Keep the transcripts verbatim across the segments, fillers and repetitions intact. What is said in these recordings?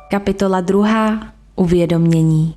Kapitola druhá. Uvědomění.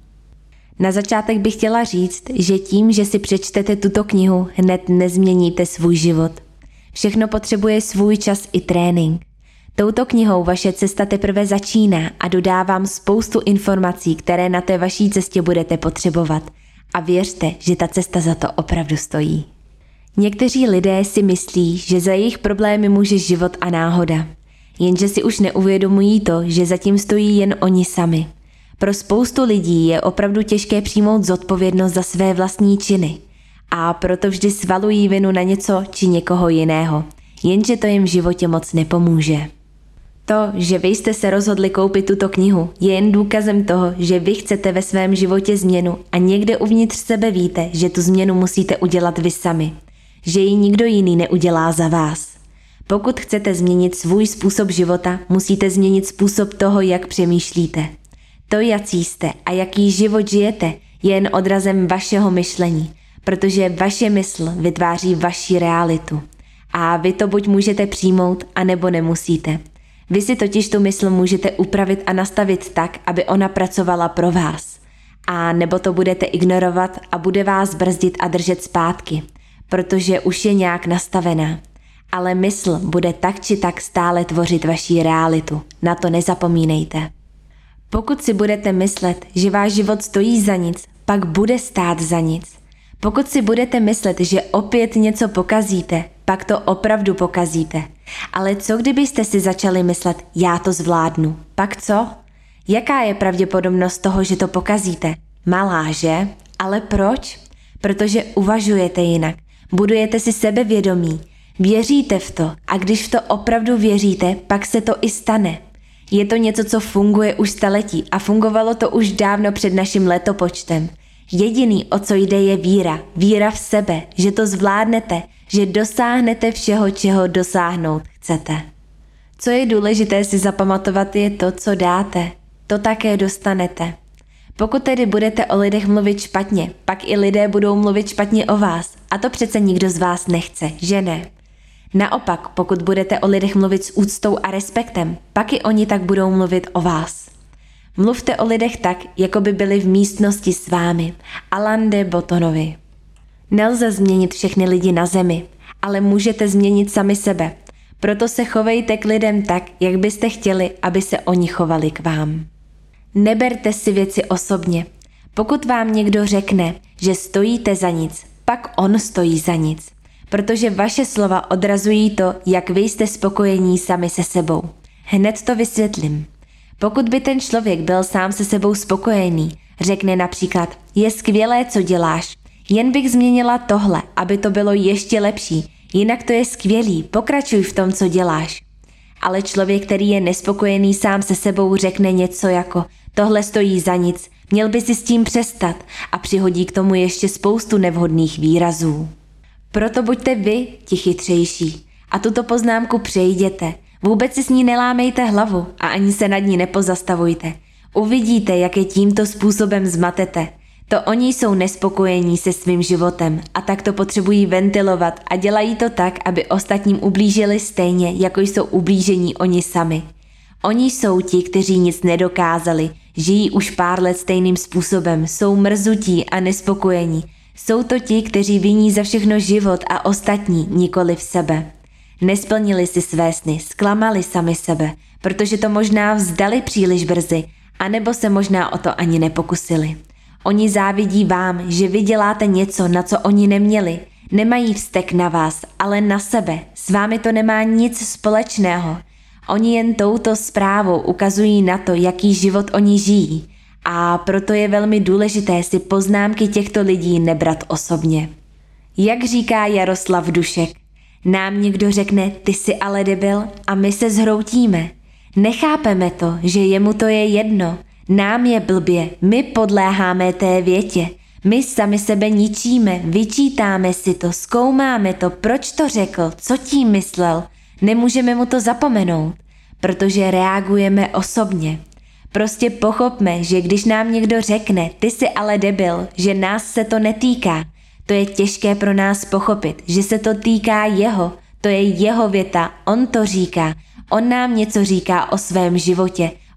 Na začátek bych chtěla říct, že tím, že si přečtete tuto knihu, hned nezměníte svůj život. Všechno potřebuje svůj čas i trénink. Touto knihou vaše cesta teprve začíná a dodávám spoustu informací, které na té vaší cestě budete potřebovat. A věřte, že ta cesta za to opravdu stojí. Někteří lidé si myslí, že za jejich problémy může život a náhoda. Jenže si už neuvědomují to, že zatím stojí jen oni sami. Pro spoustu lidí je opravdu těžké přijmout zodpovědnost za své vlastní činy. A proto vždy svalují vinu na něco či někoho jiného. Jenže to jim v životě moc nepomůže. To, že vy jste se rozhodli koupit tuto knihu, je jen důkazem toho, že vy chcete ve svém životě změnu a někde uvnitř sebe víte, že tu změnu musíte udělat vy sami. Že ji nikdo jiný neudělá za vás. Pokud chcete změnit svůj způsob života, musíte změnit způsob toho, jak přemýšlíte. To, jací jste a jaký život žijete, je jen odrazem vašeho myšlení, protože vaše mysl vytváří vaši realitu. A vy to buď můžete přijmout, anebo nemusíte. Vy si totiž tu mysl můžete upravit a nastavit tak, aby ona pracovala pro vás. A nebo to budete ignorovat a bude vás brzdit a držet zpátky, protože už je nějak nastavená. Ale mysl bude tak či tak stále tvořit vaši realitu. Na to nezapomínejte. Pokud si budete myslet, že váš život stojí za nic, pak bude stát za nic. Pokud si budete myslet, že opět něco pokazíte, pak to opravdu pokazíte. Ale co kdybyste si začali myslet, já to zvládnu? Pak co? Jaká je pravděpodobnost toho, že to pokazíte? Malá, že? Ale proč? Protože uvažujete jinak. Budujete si sebevědomí. Věříte v to a když v to opravdu věříte, pak se to i stane. Je to něco, co funguje už staletí a fungovalo to už dávno před naším letopočtem. Jediný, o co jde, je víra. Víra v sebe, že to zvládnete, že dosáhnete všeho, čeho dosáhnout chcete. Co je důležité si zapamatovat, je to, co dáte. To také dostanete. Pokud tedy budete o lidech mluvit špatně, pak i lidé budou mluvit špatně o vás. A to přece nikdo z vás nechce, že ne? Naopak, pokud budete o lidech mluvit s úctou a respektem, pak i oni tak budou mluvit o vás. Mluvte o lidech tak, jako by byli v místnosti s vámi. Alain de Bottonovi. Nelze změnit všechny lidi na zemi, ale můžete změnit sami sebe. Proto se chovejte k lidem tak, jak byste chtěli, aby se oni chovali k vám. Neberte si věci osobně. Pokud vám někdo řekne, že stojíte za nic, pak on stojí za nic. Protože vaše slova odrazují to, jak vy jste spokojení sami se sebou. Hned to vysvětlím. Pokud by ten člověk byl sám se sebou spokojený, řekne například, je skvělé, co děláš, jen bych změnila tohle, aby to bylo ještě lepší, jinak to je skvělý, pokračuj v tom, co děláš. Ale člověk, který je nespokojený sám se sebou, řekne něco jako, tohle stojí za nic, měl by si s tím přestat a přihodí k tomu ještě spoustu nevhodných výrazů. Proto buďte vy ti chytřejší a tuto poznámku přejděte. Vůbec si s ní nelámejte hlavu a ani se nad ní nepozastavujte. Uvidíte, jak je tímto způsobem zmatete. To oni jsou nespokojení se svým životem a tak to potřebují ventilovat a dělají to tak, aby ostatním ublížili stejně, jako jsou ublížení oni sami. Oni jsou ti, kteří nic nedokázali, žijí už pár let stejným způsobem, jsou mrzutí a nespokojení. Jsou to ti, kteří viní za všechno život a ostatní, nikoli v sebe. Nesplnili si své sny, zklamali sami sebe, protože to možná vzdali příliš brzy, anebo se možná o to ani nepokusili. Oni závidí vám, že vy děláte něco, na co oni neměli. Nemají vztek na vás, ale na sebe. S vámi to nemá nic společného. Oni jen touto zprávou ukazují na to, jaký život oni žijí. A proto je velmi důležité si poznámky těchto lidí nebrat osobně. Jak říká Jaroslav Dušek, nám někdo řekne, ty jsi ale debil a my se zhroutíme. Nechápeme to, že jemu to je jedno. Nám je blbě, my podléháme té větě. My sami sebe ničíme, vyčítáme si to, zkoumáme to, proč to řekl, co tím myslel. Nemůžeme mu to zapomenout, protože reagujeme osobně. Prostě pochopme, že když nám někdo řekne, ty jsi ale debil, že nás se to netýká, to je těžké pro nás pochopit, že se to týká jeho, to je jeho věta, on to říká, on nám něco říká o svém životě,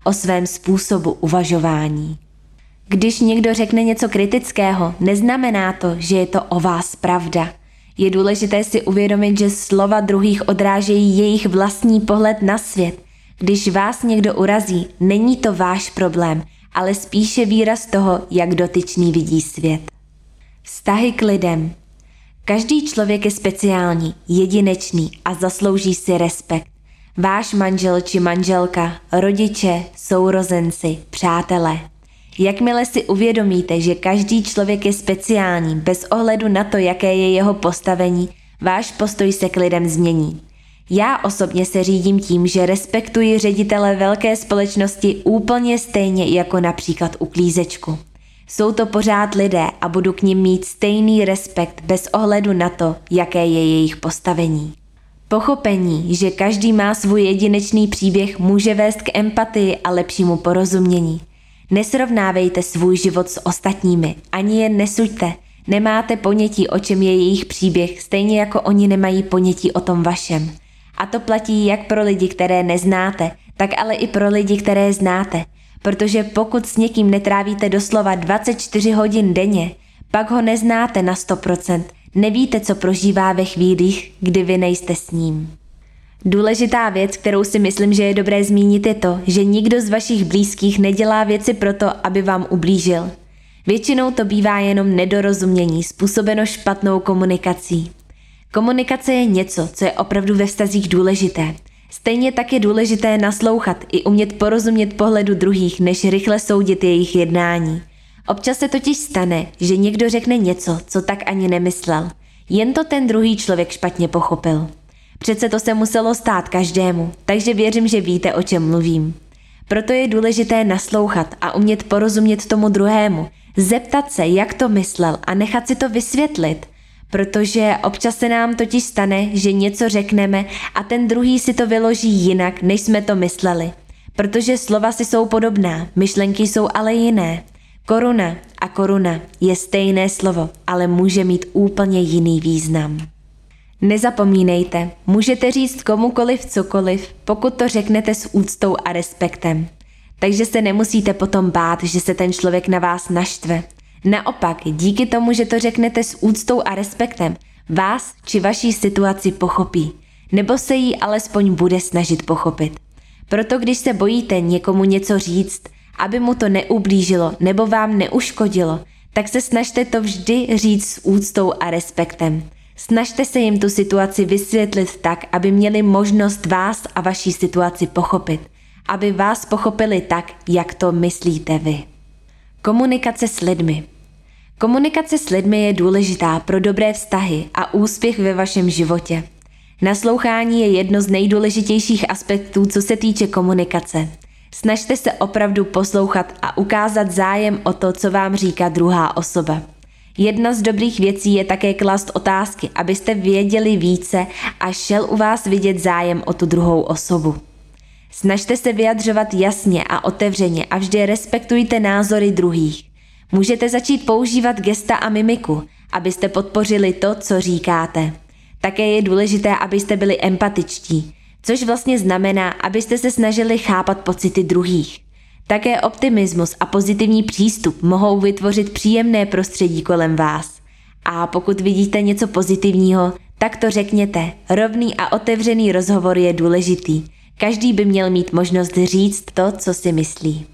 o svém způsobu uvažování. Když někdo řekne něco kritického, neznamená to, že je to o vás pravda. Je důležité si uvědomit, že slova druhých odrážejí jejich vlastní pohled na svět. Když vás někdo urazí, není to váš problém, ale spíše výraz toho, jak dotyčný vidí svět. Vztahy k lidem. Každý člověk je speciální, jedinečný a zaslouží si respekt. Váš manžel či manželka, rodiče, sourozenci, přátelé. Jakmile si uvědomíte, že každý člověk je speciální, bez ohledu na to, jaké je jeho postavení, váš postoj se k lidem změní. Já osobně se řídím tím, že respektuji ředitele velké společnosti úplně stejně jako například uklízečku. Jsou to pořád lidé a budu k nim mít stejný respekt bez ohledu na to, jaké je jejich postavení. Pochopení, že každý má svůj jedinečný příběh, může vést k empatii a lepšímu porozumění. Nesrovnávejte svůj život s ostatními, ani je nesuďte. Nemáte ponětí, o čem je jejich příběh, stejně jako oni nemají ponětí o tom vašem. A to platí jak pro lidi, které neznáte, tak ale i pro lidi, které znáte. Protože pokud s někým netrávíte doslova dvacet čtyři hodin denně, pak ho neznáte na sto procent. Nevíte, co prožívá ve chvílích, kdy vy nejste s ním. Důležitá věc, kterou si myslím, že je dobré zmínit, je to, že nikdo z vašich blízkých nedělá věci proto, aby vám ublížil. Většinou to bývá jenom nedorozumění, způsobeno špatnou komunikací. Komunikace je něco, co je opravdu ve vztazích důležité. Stejně tak je důležité naslouchat i umět porozumět pohledu druhých, než rychle soudit jejich jednání. Občas se totiž stane, že někdo řekne něco, co tak ani nemyslel. Jen to ten druhý člověk špatně pochopil. Přece to se muselo stát každému, takže věřím, že víte, o čem mluvím. Proto je důležité naslouchat a umět porozumět tomu druhému, zeptat se, jak to myslel a nechat si to vysvětlit. Protože občas se nám totiž stane, že něco řekneme a ten druhý si to vyloží jinak, než jsme to mysleli. Protože slova si jsou podobná, myšlenky jsou ale jiné. Koruna a koruna je stejné slovo, ale může mít úplně jiný význam. Nezapomínejte, můžete říct komukoliv cokoliv, pokud to řeknete s úctou a respektem. Takže se nemusíte potom bát, že se ten člověk na vás naštve. Naopak, díky tomu, že to řeknete s úctou a respektem, vás či vaší situaci pochopí, nebo se jí alespoň bude snažit pochopit. Proto když se bojíte někomu něco říct, aby mu to neublížilo nebo vám neuškodilo, tak se snažte to vždy říct s úctou a respektem. Snažte se jim tu situaci vysvětlit tak, aby měli možnost vás a vaší situaci pochopit. Aby vás pochopili tak, jak to myslíte vy. Komunikace s lidmi. Komunikace s lidmi je důležitá pro dobré vztahy a úspěch ve vašem životě. Naslouchání je jedno z nejdůležitějších aspektů, co se týče komunikace. Snažte se opravdu poslouchat a ukázat zájem o to, co vám říká druhá osoba. Jedna z dobrých věcí je také klást otázky, abyste věděli více a šel u vás vidět zájem o tu druhou osobu. Snažte se vyjadřovat jasně a otevřeně a vždy respektujte názory druhých. Můžete začít používat gesta a mimiku, abyste podpořili to, co říkáte. Také je důležité, abyste byli empatičtí, což vlastně znamená, abyste se snažili chápat pocity druhých. Také optimismus a pozitivní přístup mohou vytvořit příjemné prostředí kolem vás. A pokud vidíte něco pozitivního, tak to řekněte. Rovný a otevřený rozhovor je důležitý. Každý by měl mít možnost říct to, co si myslí.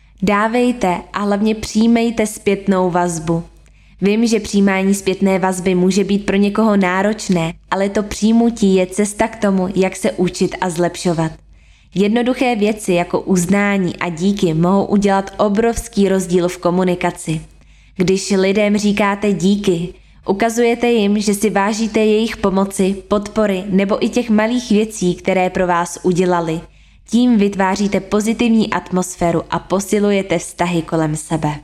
Dávejte a hlavně přijímejte zpětnou vazbu. Vím, že přijímání zpětné vazby může být pro někoho náročné, ale to přijmutí je cesta k tomu, jak se učit a zlepšovat. Jednoduché věci jako uznání a díky mohou udělat obrovský rozdíl v komunikaci. Když lidem říkáte díky, ukazujete jim, že si vážíte jejich pomoci, podpory nebo i těch malých věcí, které pro vás udělali. Tím vytváříte pozitivní atmosféru a posilujete vztahy kolem sebe.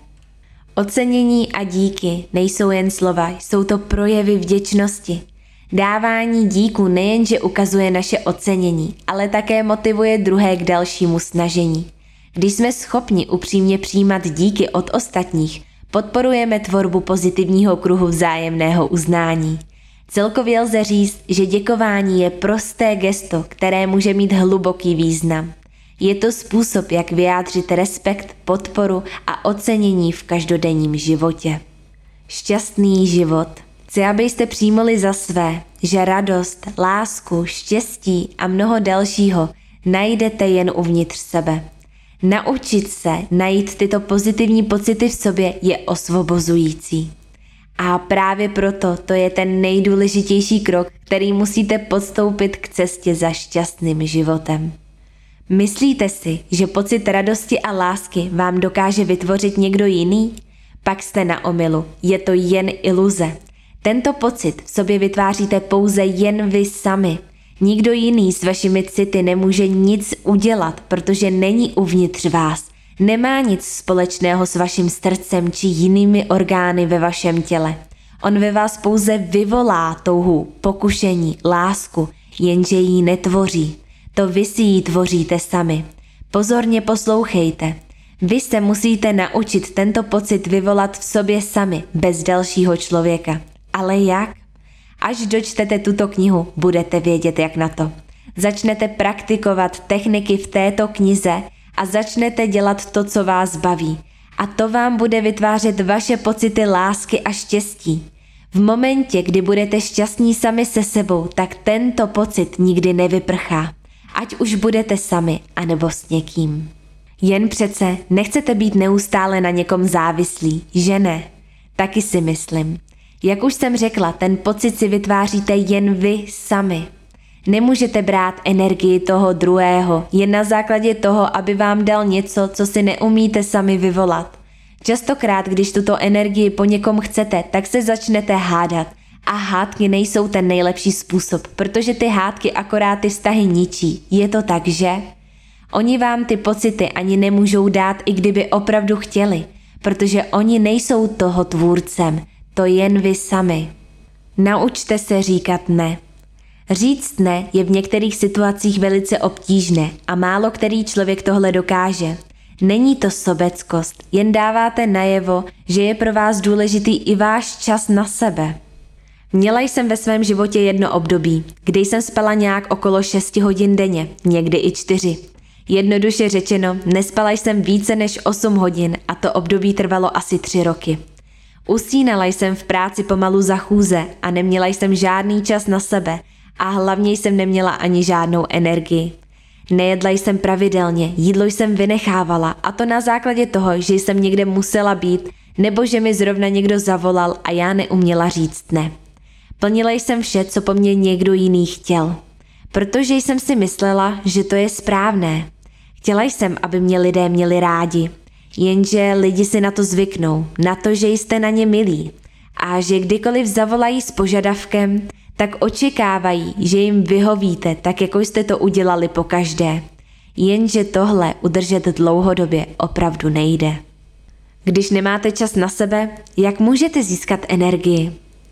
Ocenění a díky nejsou jen slova, jsou to projevy vděčnosti. Dávání díku nejenže ukazuje naše ocenění, ale také motivuje druhé k dalšímu snažení. Když jsme schopni upřímně přijímat díky od ostatních, podporujeme tvorbu pozitivního kruhu vzájemného uznání. Celkově lze říct, že děkování je prosté gesto, které může mít hluboký význam. Je to způsob, jak vyjádřit respekt, podporu a ocenění v každodenním životě. Šťastný život. Chci, abyste přijmuli za své, že radost, lásku, štěstí a mnoho dalšího najdete jen uvnitř sebe. Naučit se najít tyto pozitivní pocity v sobě je osvobozující. A právě proto to je ten nejdůležitější krok, který musíte podstoupit k cestě za šťastným životem. Myslíte si, že pocit radosti a lásky vám dokáže vytvořit někdo jiný? Pak jste na omylu, je to jen iluze. Tento pocit v sobě vytváříte pouze jen vy sami. Nikdo jiný s vašimi city nemůže nic udělat, protože není uvnitř vás. Nemá nic společného s vaším srdcem či jinými orgány ve vašem těle. On ve vás pouze vyvolá touhu, pokušení, lásku, jenže ji netvoří. To vy si ji tvoříte sami. Pozorně poslouchejte. Vy se musíte naučit tento pocit vyvolat v sobě sami, bez dalšího člověka. Ale jak? Až dočtete tuto knihu, budete vědět, jak na to. Začnete praktikovat techniky v této knize a začnete dělat to, co vás baví. A to vám bude vytvářet vaše pocity lásky a štěstí. V momentě, kdy budete šťastní sami se sebou, tak tento pocit nikdy nevyprchá. Ať už budete sami, anebo s někým. Jen přece nechcete být neustále na někom závislí, že ne? Taky si myslím. Jak už jsem řekla, ten pocit si vytváříte jen vy sami. Nemůžete brát energii toho druhého jen na základě toho, aby vám dal něco, co si neumíte sami vyvolat. Častokrát, když tuto energii po někom chcete, tak se začnete hádat. A hádky nejsou ten nejlepší způsob, protože ty hádky akorát ty vztahy ničí. Je to tak, že? Oni vám ty pocity ani nemůžou dát, i kdyby opravdu chtěli, protože oni nejsou toho tvůrcem, to jen vy sami. Naučte se říkat ne. Říct ne je v některých situacích velice obtížné a málo který člověk tohle dokáže. Není to sobeckost, jen dáváte najevo, že je pro vás důležitý i váš čas na sebe. Měla jsem ve svém životě jedno období, kdy jsem spala nějak okolo šesti hodin denně, někdy i čtyři. Jednoduše řečeno, nespala jsem více než osm hodin a to období trvalo asi tři roky. Usínala jsem v práci pomalu za chůze a neměla jsem žádný čas na sebe a hlavně jsem neměla ani žádnou energii. Nejedla jsem pravidelně, jídlo jsem vynechávala a to na základě toho, že jsem někde musela být nebo že mi zrovna někdo zavolal a já neuměla říct ne. Plnila jsem vše, co po mně někdo jiný chtěl, protože jsem si myslela, že to je správné. Chtěla jsem, aby mě lidé měli rádi, jenže lidi si na to zvyknou, na to, že jste na ně milí a že kdykoliv zavolají s požadavkem, tak očekávají, že jim vyhovíte, tak jako jste to udělali pokaždé. Jenže tohle udržet dlouhodobě opravdu nejde. Když nemáte čas na sebe, jak můžete získat energii?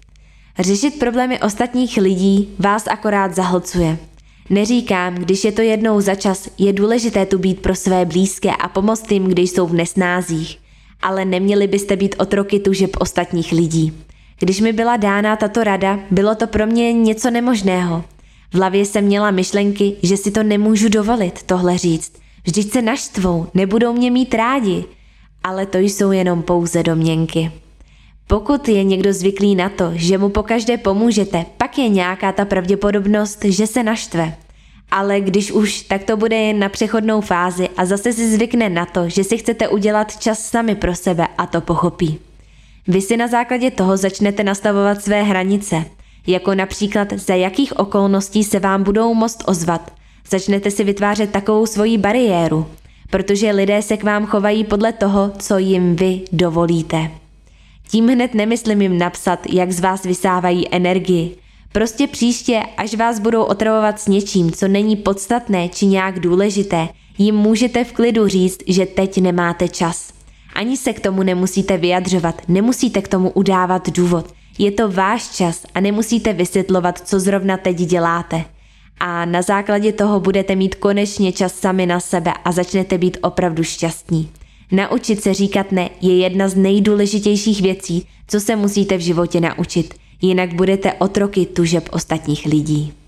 Řešit problémy ostatních lidí vás akorát zahlcuje. Neříkám, když je to jednou za čas, je důležité tu být pro své blízké a pomoct jim, když jsou v nesnázích, ale neměli byste být otroky tužeb ostatních lidí. Když mi byla dána tato rada, bylo to pro mě něco nemožného. V hlavě jsem měla myšlenky, že si to nemůžu dovolit tohle říct. Vždyť se naštvou, nebudou mě mít rádi. Ale to jsou jenom pouze domněnky. Pokud je někdo zvyklý na to, že mu pokaždé pomůžete, pak je nějaká ta pravděpodobnost, že se naštve. Ale když už, tak to bude jen na přechodnou fázi a zase si zvykne na to, že si chcete udělat čas sami pro sebe a to pochopí. Vy si na základě toho začnete nastavovat své hranice, jako například za jakých okolností se vám budou moct ozvat. Začnete si vytvářet takovou svoji bariéru, protože lidé se k vám chovají podle toho, co jim vy dovolíte. Tím hned nemyslím jim napsat, jak z vás vysávají energii. Prostě příště, až vás budou otravovat s něčím, co není podstatné či nějak důležité, jim můžete v klidu říct, že teď nemáte čas. Ani se k tomu nemusíte vyjadřovat, nemusíte k tomu udávat důvod. Je to váš čas a nemusíte vysvětlovat, co zrovna teď děláte. A na základě toho budete mít konečně čas sami na sebe a začnete být opravdu šťastní. Naučit se říkat ne je jedna z nejdůležitějších věcí, co se musíte v životě naučit, jinak budete otroky tužeb ostatních lidí.